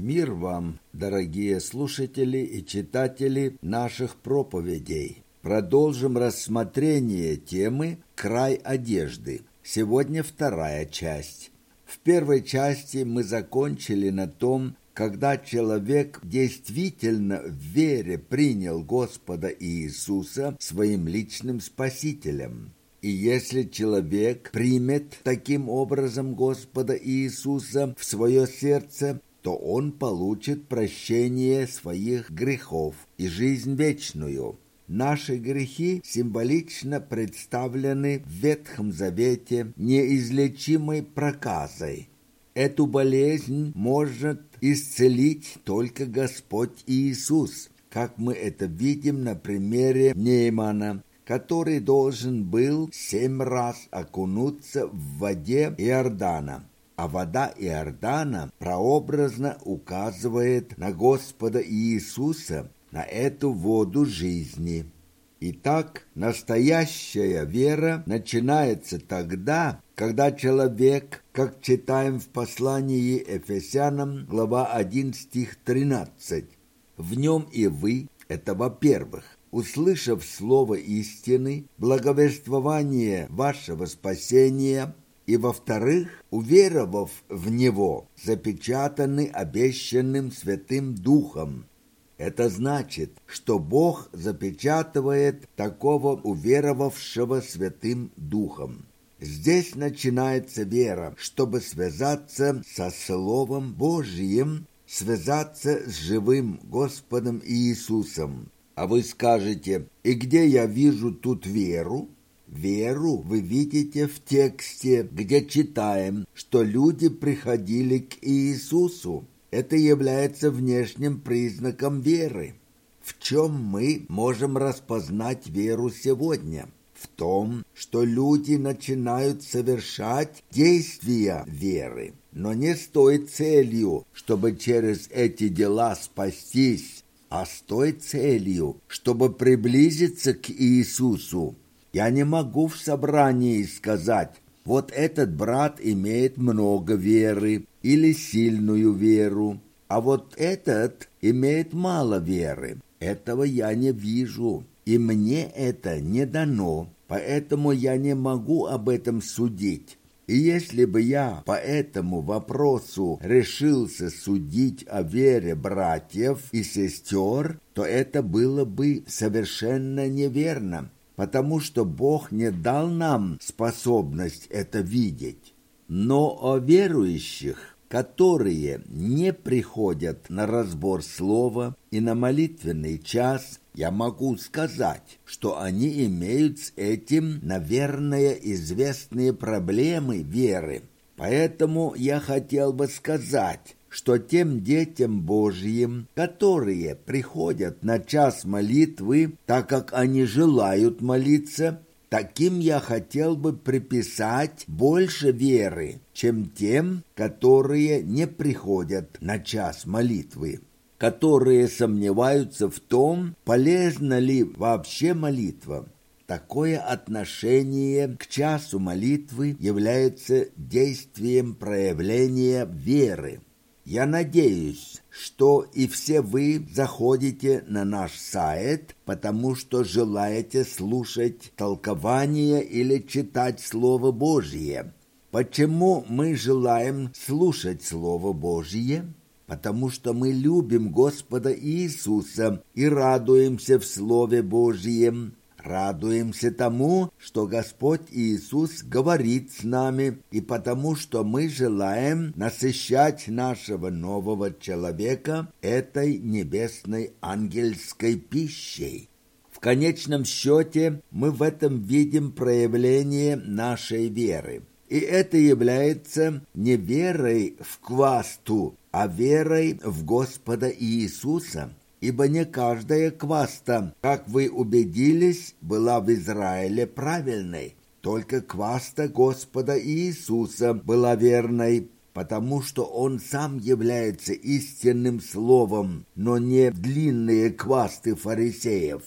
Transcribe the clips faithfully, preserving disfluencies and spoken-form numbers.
Мир вам, дорогие слушатели и читатели наших проповедей. Продолжим рассмотрение темы «Край одежды». Сегодня вторая часть. В первой части мы закончили на том, когда человек действительно в вере принял Господа Иисуса своим личным Спасителем. И если человек примет таким образом Господа Иисуса в свое сердце, то он получит прощение своих грехов и жизнь вечную. Наши грехи символично представлены в Ветхом Завете неизлечимой проказой. Эту болезнь может исцелить только Господь Иисус, как мы это видим на примере Неймана, который должен был семь раз окунуться в воде Иордана. А вода Иордана прообразно указывает на Господа Иисуса, на эту воду жизни. Итак, настоящая вера начинается тогда, когда человек, как читаем в послании Ефесянам, глава один, стих тринадцать, «В нем и вы» — это во-первых, услышав слово истины, благовествование вашего спасения, и, во-вторых, уверовав в него, запечатаны обещанным Святым Духом. Это значит, что Бог запечатывает такого уверовавшего Святым Духом. Здесь начинается вера, чтобы связаться со Словом Божьим, связаться с живым Господом Иисусом. А вы скажете: «И где я вижу тут веру?» Веру вы видите в тексте, где читаем, что люди приходили к Иисусу. Это является внешним признаком веры. В чем мы можем распознать веру сегодня? В том, что люди начинают совершать действия веры, но не с той целью, чтобы через эти дела спастись, а с той целью, чтобы приблизиться к Иисусу. Я не могу в собрании сказать: вот этот брат имеет много веры или сильную веру, а вот этот имеет мало веры. Этого я не вижу, и мне это не дано, поэтому я не могу об этом судить. И если бы я по этому вопросу решился судить о вере братьев и сестер, то это было бы совершенно неверно, потому что Бог не дал нам способность это видеть. Но о верующих, которые не приходят на разбор слова и на молитвенный час, я могу сказать, что они имеют с этим, наверное, известные проблемы веры. Поэтому я хотел бы сказать, что тем детям Божьим, которые приходят на час молитвы, так как они желают молиться, таким я хотел бы приписать больше веры, чем тем, которые не приходят на час молитвы, которые сомневаются в том, полезна ли вообще молитва. Такое отношение к часу молитвы является действием проявления веры. Я надеюсь, что и все вы заходите на наш сайт, потому что желаете слушать толкование или читать Слово Божье. Почему мы желаем слушать Слово Божье? Потому что мы любим Господа Иисуса и радуемся в Слове Божьем. Радуемся тому, что Господь Иисус говорит с нами, и потому что мы желаем насыщать нашего нового человека этой небесной ангельской пищей. В конечном счете мы в этом видим проявление нашей веры. И это является не верой в квасту, а верой в Господа Иисуса. Ибо не каждая кваста, как вы убедились, была в Израиле правильной. Только кваста Господа Иисуса была верной, потому что Он сам является истинным словом, но не длинные квасты фарисеев.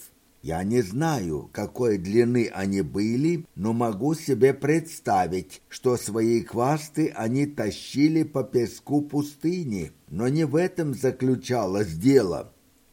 Я не знаю, какой длины они были, но могу себе представить, что свои хвосты они тащили по песку пустыни. Но не в этом заключалось дело.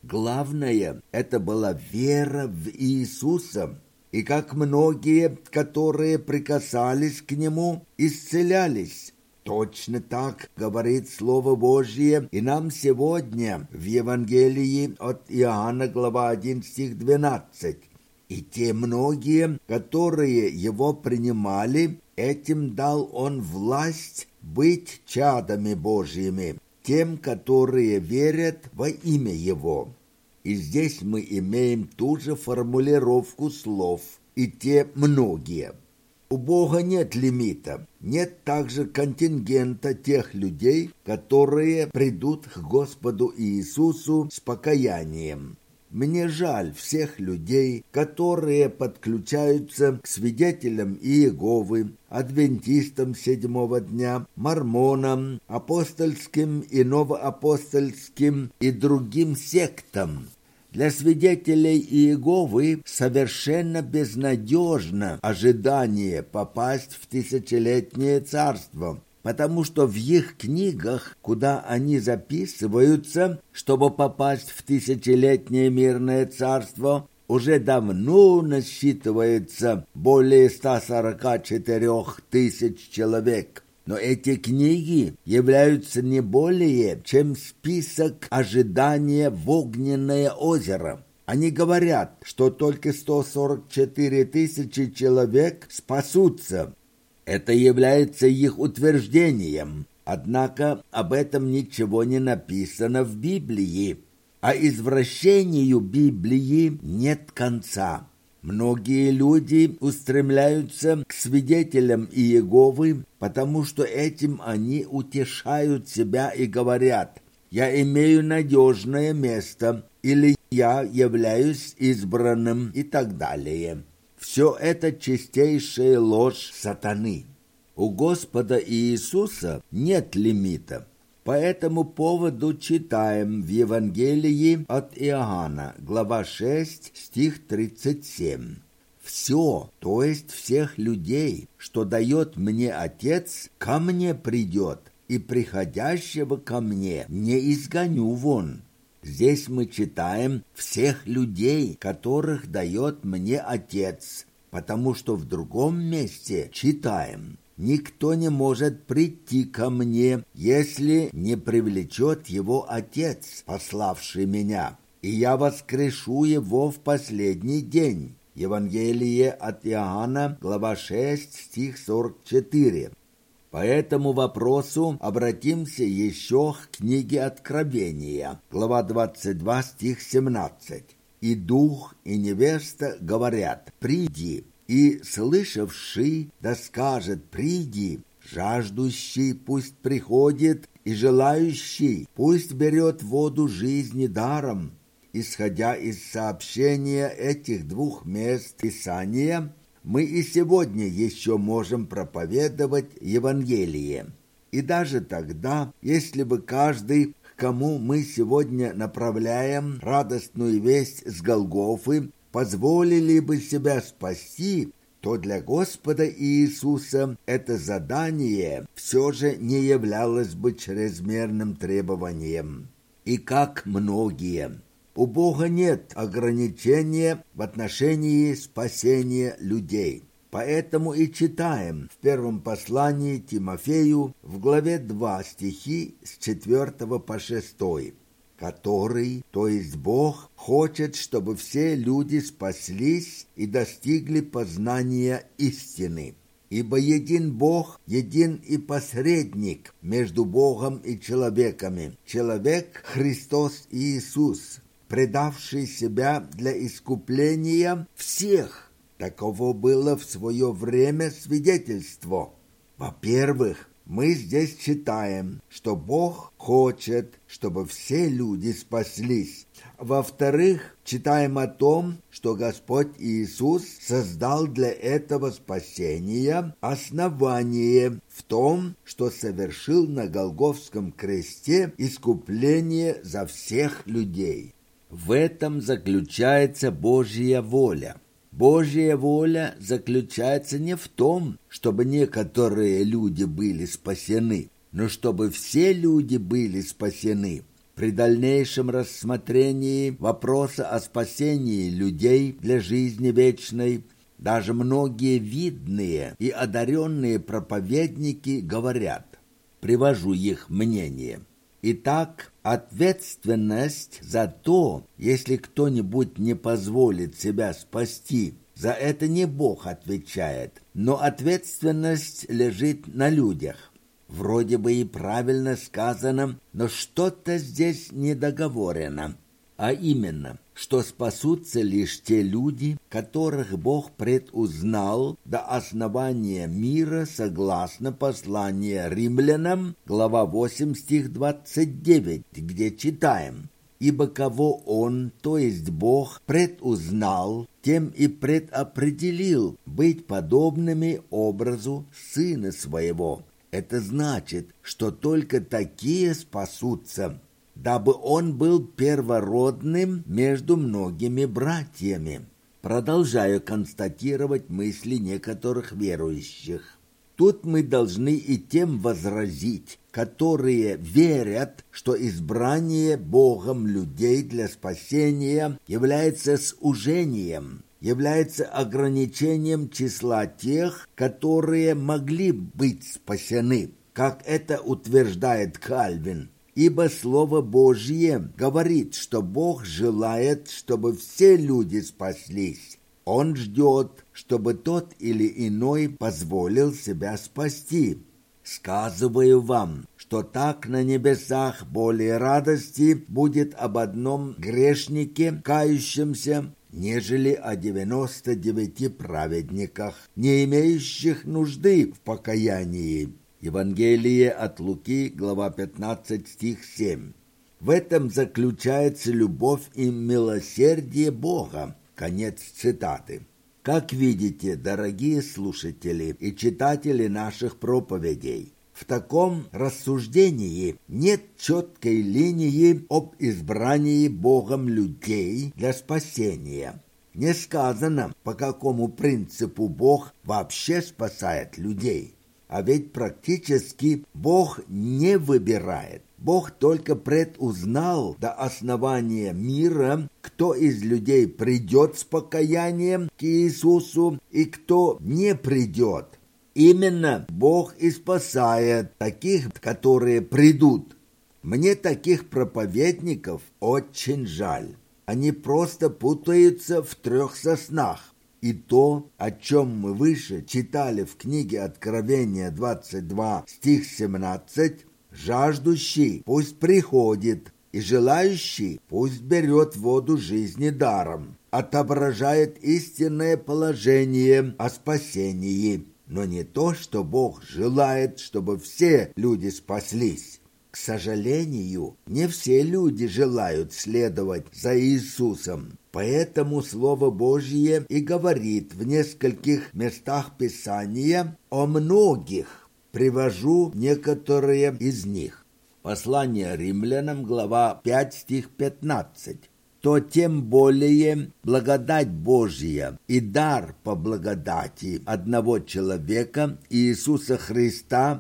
Главное, это была вера в Иисуса. И как многие, которые прикасались к Нему, исцелялись. Точно так говорит Слово Божье и нам сегодня в Евангелии от Иоанна, глава один, стих двенадцать. И те многие, которые Его принимали, этим дал Он власть быть чадами Божьими, тем, которые верят во имя Его. И здесь мы имеем ту же формулировку слов «и те многие». У Бога нет лимита, нет также контингента тех людей, которые придут к Господу Иисусу с покаянием. Мне жаль всех людей, которые подключаются к свидетелям Иеговы, адвентистам седьмого дня, мормонам, апостольским и новоапостольским и другим сектам. Для свидетелей Иеговы совершенно безнадежно ожидание попасть в тысячелетнее царство, потому что в их книгах, куда они записываются, чтобы попасть в тысячелетнее мирное царство, уже давно насчитывается более ста сорока четырёх тысяч человек. Но эти книги являются не более, чем список ожидания в огненное озеро. Они говорят, что только сто сорок четыре тысячи человек спасутся. Это является их утверждением. Однако об этом ничего не написано в Библии. А извращению Библии нет конца. Многие люди устремляются к свидетелям Иеговы, потому что этим они утешают себя и говорят: «Я имею надежное место» или «Я являюсь избранным» и так далее. Все это чистейшая ложь сатаны. У Господа Иисуса нет лимита. По этому поводу читаем в Евангелии от Иоанна, глава шесть, стих тридцать семь. «Все, то есть всех людей, что дает мне Отец, ко мне придет, и приходящего ко мне не изгоню вон». Здесь мы читаем «всех людей, которых дает мне Отец», потому что в другом месте читаем «никто не может прийти ко мне, если не привлечет его Отец, пославший меня, и я воскрешу его в последний день». Евангелие от Иоанна, глава шесть, стих сорок четыре. По этому вопросу обратимся еще к книге Откровения, глава двадцать два, стих семнадцать. «И дух, и невеста говорят: приди, и слышавший да скажет: приди, жаждущий пусть приходит, и желающий пусть берет воду жизни даром». Исходя из сообщения этих двух мест Писания, мы и сегодня еще можем проповедовать Евангелие. И даже тогда, если бы каждый, к кому мы сегодня направляем радостную весть с Голгофы, позволили бы себя спасти, то для Господа Иисуса это задание все же не являлось бы чрезмерным требованием. И как многие, у Бога нет ограничения в отношении спасения людей. Поэтому и читаем в первом послании Тимофею в главе два стихи с четвёртого по шестой. «Который, то есть Бог, хочет, чтобы все люди спаслись и достигли познания истины. Ибо един Бог, един и посредник между Богом и человеками, человек Христос Иисус, предавший себя для искупления всех». Таково было в свое время свидетельство. Во-первых, мы здесь читаем, что Бог хочет, чтобы все люди спаслись. Во-вторых, читаем о том, что Господь Иисус создал для этого спасения основание в том, что совершил на Голгофском кресте искупление за всех людей. В этом заключается Божья воля. Божья воля заключается не в том, чтобы некоторые люди были спасены, но чтобы все люди были спасены. При дальнейшем рассмотрении вопроса о спасении людей для жизни вечной даже многие видные и одаренные проповедники говорят, привожу их мнение. Итак, ответственность за то, если кто-нибудь не позволит себя спасти, за это не Бог отвечает, но ответственность лежит на людях. Вроде бы и правильно сказано, но что-то здесь недоговорено. А именно, что спасутся лишь те люди, которых Бог предузнал до основания мира согласно посланию Римлянам, глава восемь, стих двадцать девять, где читаем: «Ибо кого Он, то есть Бог, предузнал, тем и предопределил быть подобными образу Сына Своего». Это значит, что только такие спасутся, дабы он был первородным между многими братьями. Продолжаю констатировать мысли некоторых верующих. Тут мы должны и тем возразить, которые верят, что избрание Богом людей для спасения является сужением, является ограничением числа тех, которые могли быть спасены, как это утверждает Кальвин. Ибо Слово Божье говорит, что Бог желает, чтобы все люди спаслись. Он ждет, чтобы тот или иной позволил себя спасти. Сказываю вам, что так на небесах более радости будет об одном грешнике, кающемся, нежели о девяноста девяти праведниках, не имеющих нужды в покаянии. Евангелие от Луки, глава пятнадцать, стих семь. В этом заключается любовь и милосердие Бога. Конец цитаты. Как видите, дорогие слушатели и читатели наших проповедей, в таком рассуждении нет четкой линии об избрании Богом людей для спасения. Не сказано, по какому принципу Бог вообще спасает людей. А ведь практически Бог не выбирает. Бог только предузнал до основания мира, кто из людей придет с покаянием к Иисусу и кто не придет. Именно Бог и спасает таких, которые придут. Мне таких проповедников очень жаль. Они просто путаются в трех соснах. И то, о чем мы выше читали в книге Откровения двадцать два, стих семнадцать, «Жаждущий пусть приходит, и желающий пусть берет воду жизни даром», отображает истинное положение о спасении, но не то, что Бог желает, чтобы все люди спаслись. К сожалению, не все люди желают следовать за Иисусом. Поэтому Слово Божье и говорит в нескольких местах Писания о многих. Привожу некоторые из них. Послание Римлянам, глава пять, стих пятнадцать. «То тем более благодать Божья и дар по благодати одного человека, Иисуса Христа,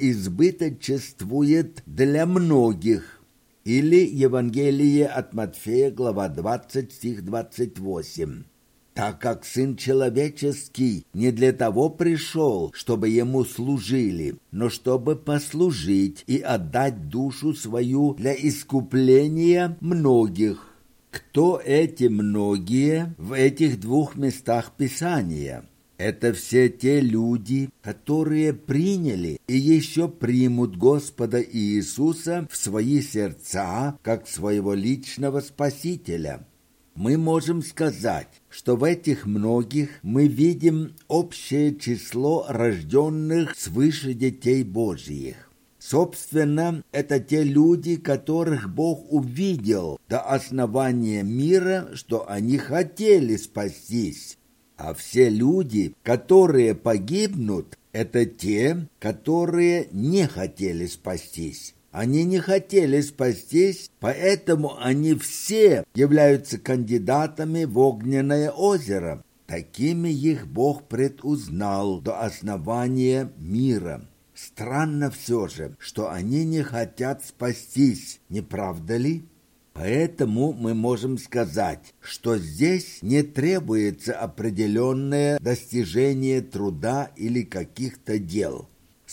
преизбыточествует для многих». Или Евангелие от Матфея, глава двадцать, стих двадцать восемь. «Так как Сын Человеческий не для того пришел, чтобы Ему служили, но чтобы послужить и отдать душу свою для искупления многих». Кто эти многие в этих двух местах Писания? Это все те люди, которые приняли и еще примут Господа Иисуса в свои сердца, как своего личного Спасителя. Мы можем сказать, что в этих многих мы видим общее число рожденных свыше детей Божьих. Собственно, это те люди, которых Бог увидел до основания мира, что они хотели спастись. А все люди, которые погибнут, это те, которые не хотели спастись. Они не хотели спастись, поэтому они все являются кандидатами в огненное озеро. Такими их Бог предузнал до основания мира. Странно все же, что они не хотят спастись, не правда ли? Поэтому мы можем сказать, что здесь не требуется определенное достижение труда или каких-то дел.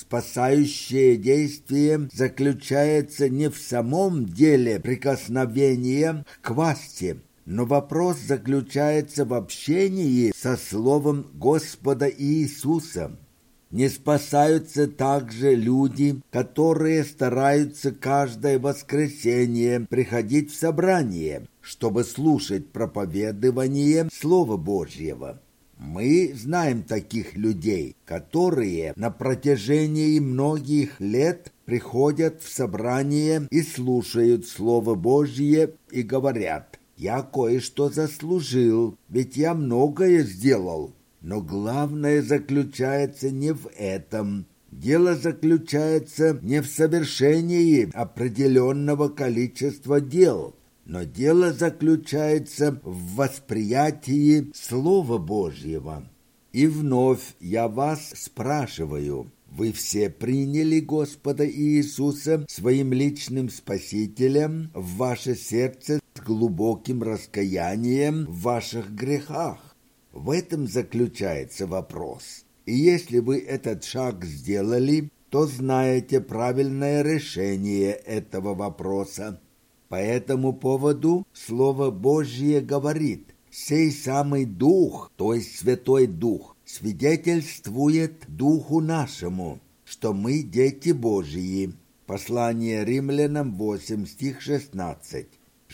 Спасающее действие заключается не в самом деле прикосновения к власти, но вопрос заключается в общении со Словом Господа Иисуса. Не спасаются также люди, которые стараются каждое воскресенье приходить в собрание, чтобы слушать проповедование Слова Божьего. Мы знаем таких людей, которые на протяжении многих лет приходят в собрание и слушают Слово Божье и говорят: «Я кое-что заслужил, ведь я многое сделал». Но главное заключается не в этом. Дело заключается не в совершении определенного количества дел, но дело заключается в восприятии Слова Божьего. И вновь я вас спрашиваю: вы все приняли Господа Иисуса своим личным Спасителем в ваше сердце с глубоким раскаянием в ваших грехах? В этом заключается вопрос. И если вы этот шаг сделали, то знаете правильное решение этого вопроса. По этому поводу Слово Божье говорит: «Сей самый Дух, то есть Святой Дух, свидетельствует Духу нашему, что мы дети Божьи». Послание Римлянам восемь, стих шестнадцать.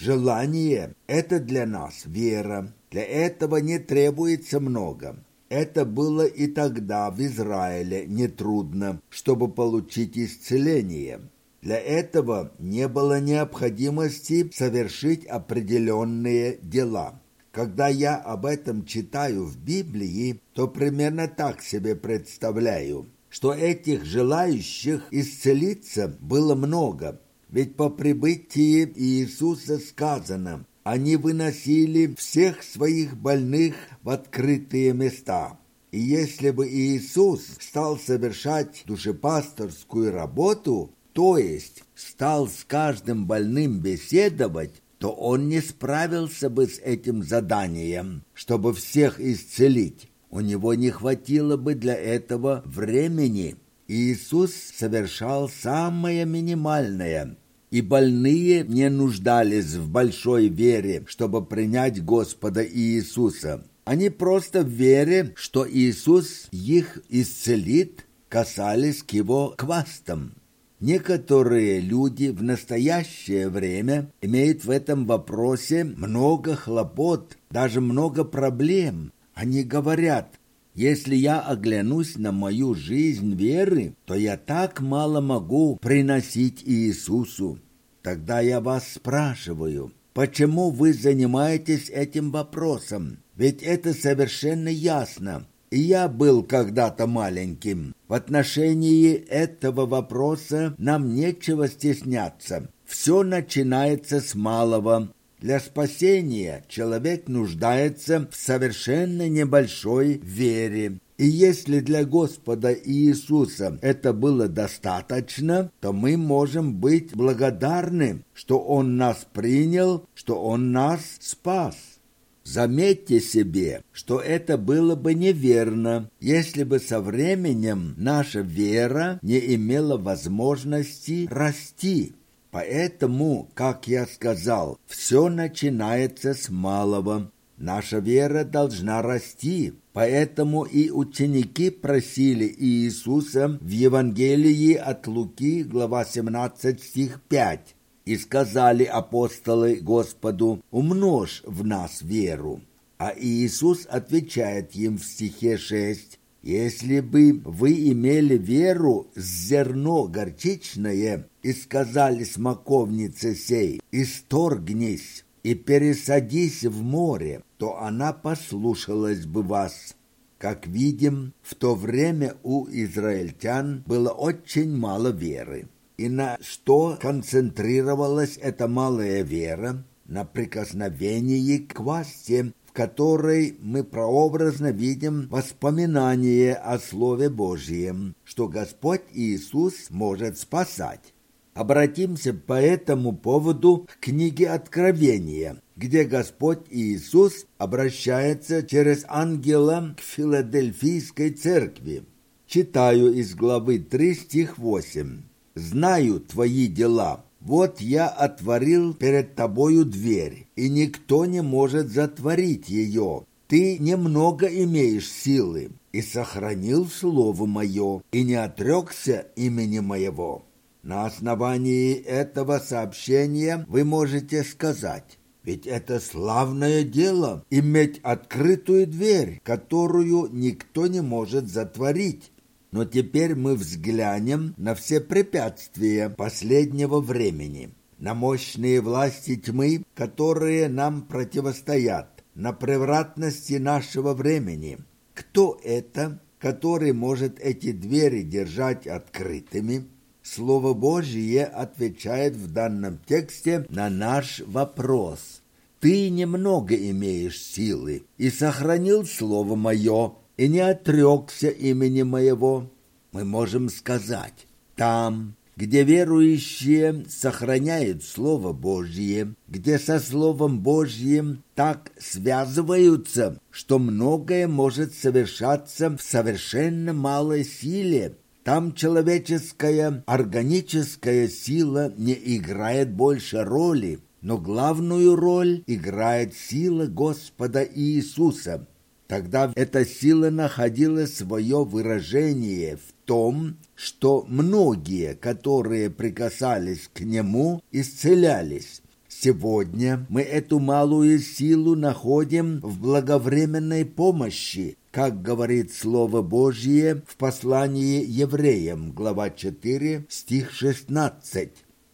Желание – это для нас вера. Для этого не требуется много. Это было и тогда в Израиле нетрудно, чтобы получить исцеление. Для этого не было необходимости совершить определенные дела. Когда я об этом читаю в Библии, то примерно так себе представляю, что этих желающих исцелиться было много. Ведь по прибытии Иисуса сказано: они выносили всех своих больных в открытые места. И если бы Иисус стал совершать душепасторскую работу, то есть стал с каждым больным беседовать, то он не справился бы с этим заданием, чтобы всех исцелить. У него не хватило бы для этого времени. Иисус совершал самое минимальное, и больные не нуждались в большой вере, чтобы принять Господа Иисуса. Они просто в вере, что Иисус их исцелит, касались к его хвастам. Некоторые люди в настоящее время имеют в этом вопросе много хлопот, даже много проблем. Они говорят: если я оглянусь на мою жизнь веры, то я так мало могу приносить Иисусу. Тогда я вас спрашиваю, почему вы занимаетесь этим вопросом? Ведь это совершенно ясно. И я был когда-то маленьким. В отношении этого вопроса нам нечего стесняться. Все начинается с малого. Для спасения человек нуждается в совершенно небольшой вере. И если для Господа Иисуса это было достаточно, то мы можем быть благодарны, что Он нас принял, что Он нас спас. Заметьте себе, что это было бы неверно, если бы со временем наша вера не имела возможности расти. Поэтому, как я сказал, все начинается с малого. Наша вера должна расти. Поэтому и ученики просили Иисуса в Евангелии от Луки, глава семнадцать, стих пять. И сказали апостолы Господу: «Умножь в нас веру». А Иисус отвечает им в стихе шесть: «Если бы вы имели веру с зерно горчичное и сказали смоковнице сей: исторгнись и пересадись в море, то она послушалась бы вас». Как видим, в то время у израильтян было очень мало веры. И на что концентрировалась эта малая вера? На прикосновении к квасте, в которой мы прообразно видим воспоминание о Слове Божьем, что Господь Иисус может спасать. Обратимся по этому поводу к книге Откровения, где Господь Иисус обращается через ангела к Филадельфийской церкви. Читаю из главы три, стих восемь. «Знаю твои дела. Вот я отворил перед тобою дверь, и никто не может затворить ее. Ты немного имеешь силы, и сохранил слово мое, и не отрекся имени моего». На основании этого сообщения вы можете сказать: ведь это славное дело — иметь открытую дверь, которую никто не может затворить. Но теперь мы взглянем на все препятствия последнего времени, на мощные власти тьмы, которые нам противостоят, на превратности нашего времени. Кто это, который может эти двери держать открытыми? Слово Божье отвечает в данном тексте на наш вопрос. «Ты немного имеешь силы, и сохранил слово мое, и не отрекся имени моего». Мы можем сказать: там, где верующие сохраняют Слово Божье, где со Словом Божьим так связываются, что многое может совершаться в совершенно малой силе, там человеческая органическая сила не играет больше роли, но главную роль играет сила Господа Иисуса. Тогда эта сила находила свое выражение в том, что многие, которые прикасались к Нему, исцелялись. Сегодня мы эту малую силу находим в благовременной помощи, как говорит Слово Божье в послании Евреям, глава четыре, стих шестнадцать.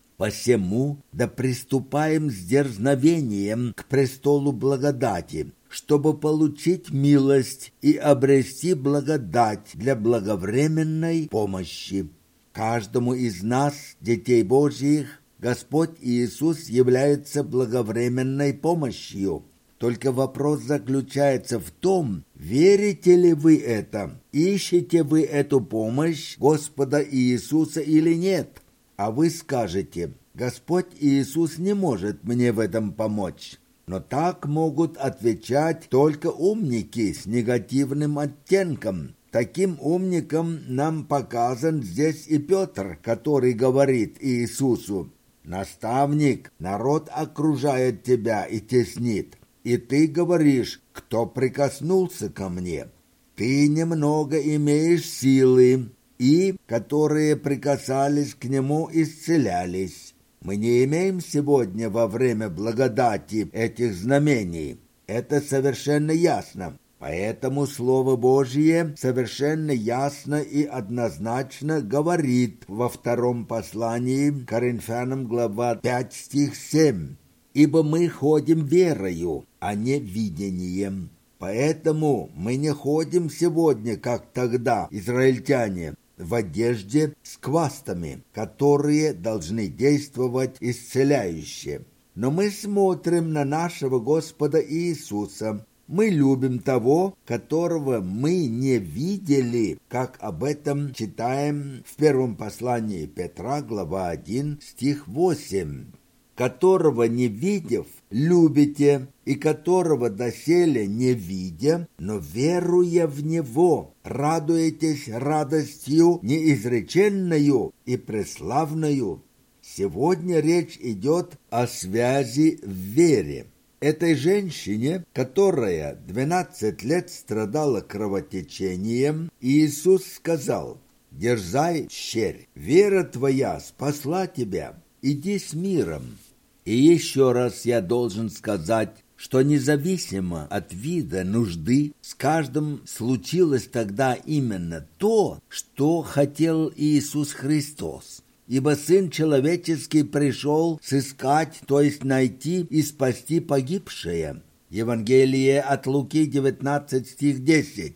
«Посему да приступаем с дерзновением к престолу благодати, чтобы получить милость и обрести благодать для благовременной помощи». Каждому из нас, детей Божьих, Господь Иисус является благовременной помощью. Только вопрос заключается в том, верите ли вы это, ищете вы эту помощь Господа Иисуса или нет. А вы скажете: Господь Иисус не может мне в этом помочь. Но так могут отвечать только умники с негативным оттенком. Таким умником нам показан здесь и Петр, который говорит Иисусу: «Наставник, народ окружает тебя и теснит, и ты говоришь: кто прикоснулся ко мне? Ты немного имеешь силы, и которые прикасались к нему, исцелялись». Мы не имеем сегодня во время благодати этих знамений. Это совершенно ясно. Поэтому Слово Божье совершенно ясно и однозначно говорит во втором послании к Коринфянам, глава пять, стих семь. «Ибо мы ходим верою, а не видением». Поэтому мы не ходим сегодня, как тогда израильтяне, в одежде с квастами, которые должны действовать исцеляюще. Но мы смотрим на нашего Господа Иисуса. Мы любим того, которого мы не видели, как об этом читаем в первом послании Петра, глава один, стих восемь. «Которого не видев, любите, и которого доселе не видя, но веруя в Него, радуетесь радостью неизреченною и преславною». Сегодня речь идет о связи в вере. Этой женщине, которая двенадцать лет страдала кровотечением, Иисус сказал: «Дерзай, щерь, вера твоя спасла тебя, иди с миром». И еще раз я должен сказать, что независимо от вида нужды, с каждым случилось тогда именно то, что хотел Иисус Христос. Ибо Сын Человеческий пришел сыскать, то есть найти и спасти погибшее. Евангелие от Луки девятнадцать, стих десять.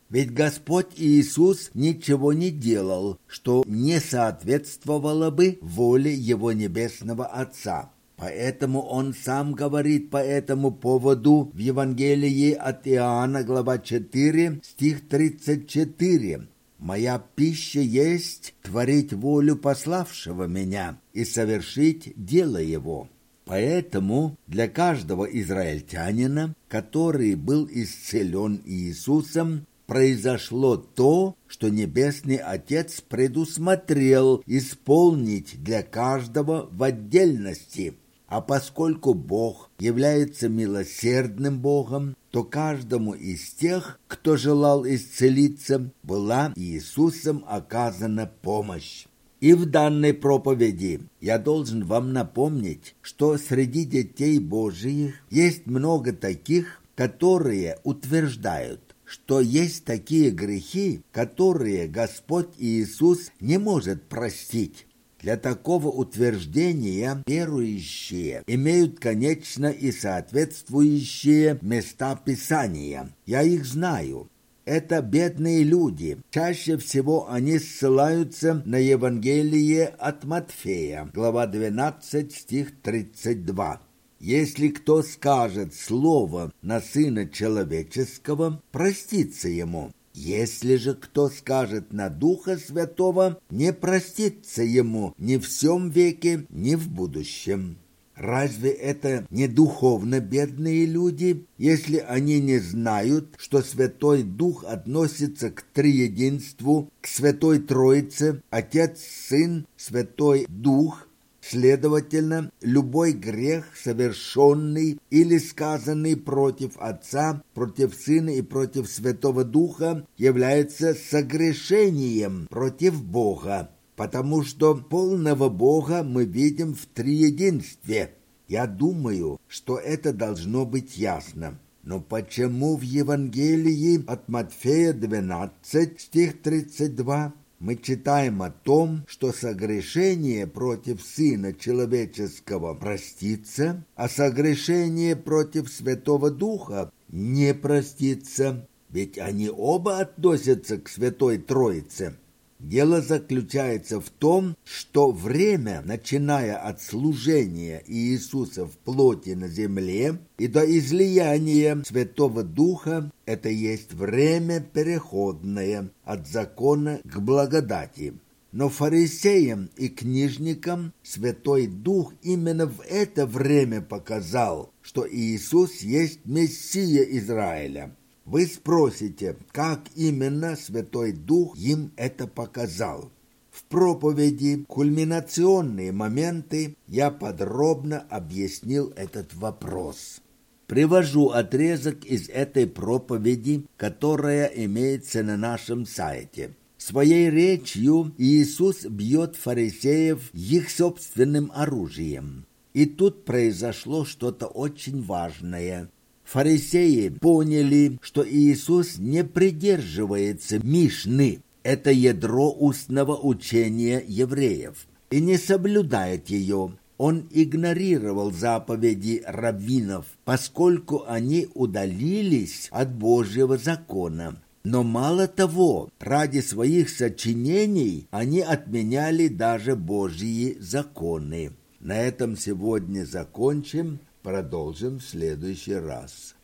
Ведь Господь Иисус ничего не делал, что не соответствовало бы воле Его Небесного Отца. Поэтому Он сам говорит по этому поводу в Евангелии от Иоанна, глава четыре, стих тридцать четыре. «Моя пища есть творить волю пославшего меня и совершить дело Его». Поэтому для каждого израильтянина, который был исцелен Иисусом, произошло то, что Небесный Отец предусмотрел исполнить для каждого в отдельности. А поскольку Бог является милосердным Богом, то каждому из тех, кто желал исцелиться, была Иисусом оказана помощь. И в данной проповеди я должен вам напомнить, что среди детей Божиих есть много таких, которые утверждают, что есть такие грехи, которые Господь Иисус не может простить. Для такого утверждения верующие имеют, конечно, и соответствующие места Писания. Я их знаю. Это бедные люди. Чаще всего они ссылаются на Евангелие от Матфея, глава двенадцать, стих тридцать два. «Если кто скажет слово на Сына Человеческого, простится ему. Если же кто скажет на Духа Святого, не простится ему ни в сем веке, ни в будущем». Разве это не духовно бедные люди, если они не знают, что Святой Дух относится к триединству, к Святой Троице, Отец, Сын, Святой Дух? Следовательно, любой грех, совершенный или сказанный против Отца, против Сына и против Святого Духа, является согрешением против Бога, потому что полного Бога мы видим в триединстве. Я думаю, что это должно быть ясно. Но почему в Евангелии от Матфея двенадцать, стих тридцать два, мы читаем о том, что согрешение против Сына Человеческого простится, а согрешение против Святого Духа не простится, ведь они оба относятся к Святой Троице? Дело заключается в том, что время, начиная от служения Иисуса в плоти на земле и до излияния Святого Духа, это есть время переходное от закона к благодати. Но фарисеям и книжникам Святой Дух именно в это время показал, что Иисус есть Мессия Израиля. Вы спросите, как именно Святой Дух им это показал? В проповеди «Кульминационные моменты» я подробно объяснил этот вопрос. Привожу отрезок из этой проповеди, которая имеется на нашем сайте. Своей речью Иисус бьет фарисеев их собственным оружием. И тут произошло что-то очень важное. Фарисеи поняли, что Иисус не придерживается Мишны, это ядро устного учения евреев, и не соблюдает ее. Он игнорировал заповеди раввинов, поскольку они удалились от Божьего закона. Но мало того, ради своих сочинений они отменяли даже Божьи законы. На этом сегодня закончим. Продолжим в следующий раз.